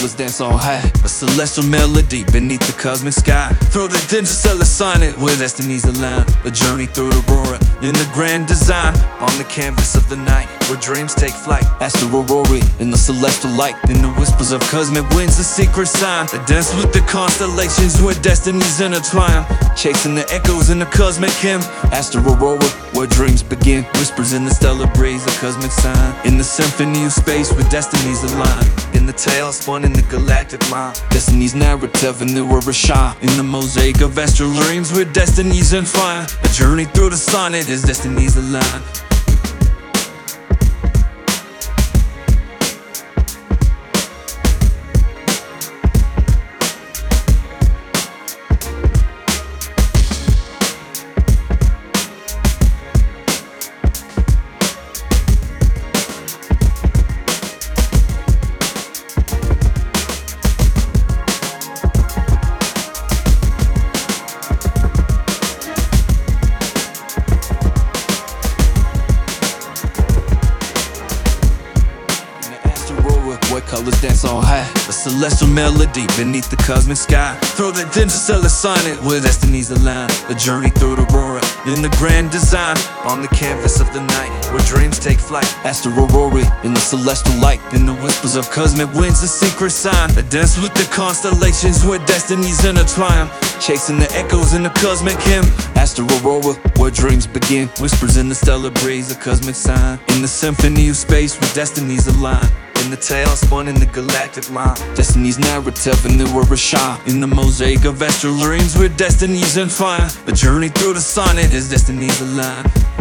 colors dance on high. A celestial melody beneath the cosmic sky. Throw the interstellar sonnet where destinies align. A journey through the aurora in the grand design. On the canvas of the night where dreams take flight. Astral aurora in the celestial light. In the whispers of cosmic winds, a secret sign. A dance with the constellations where destinies intertwine. Chasing the echoes in the cosmic hymn. Astral aurora where dreams begin. Whispers in the stellar breeze, a cosmic sign. In the symphony of space where destinies align. In the tale spun in the galactic line. Destiny's narrative in the aurora shine. In the mosaic of astral dreams where destinies entwine. A journey through the sonnet as destinies align. Where colors dance on high. A celestial melody beneath the cosmic sky. Throw that interstellar sonnet where destinies align. A journey through the aurora in the grand design. On the canvas of the night where dreams take flight. Astral aurora in the celestial light. In the whispers of cosmic winds, a secret sign. A dance with the constellations where destinies intertwine. Chasing the echoes in the cosmic hymn. Astral aurora where dreams begin. Whispers in the stellar breeze, a cosmic sign. In the symphony of space where destinies align. In the tale spun in the galactic line. Destiny's narrative in the aurora shine. In the mosaic of astral dreams where destinies entwine. A journey through the sonnet as destinies align.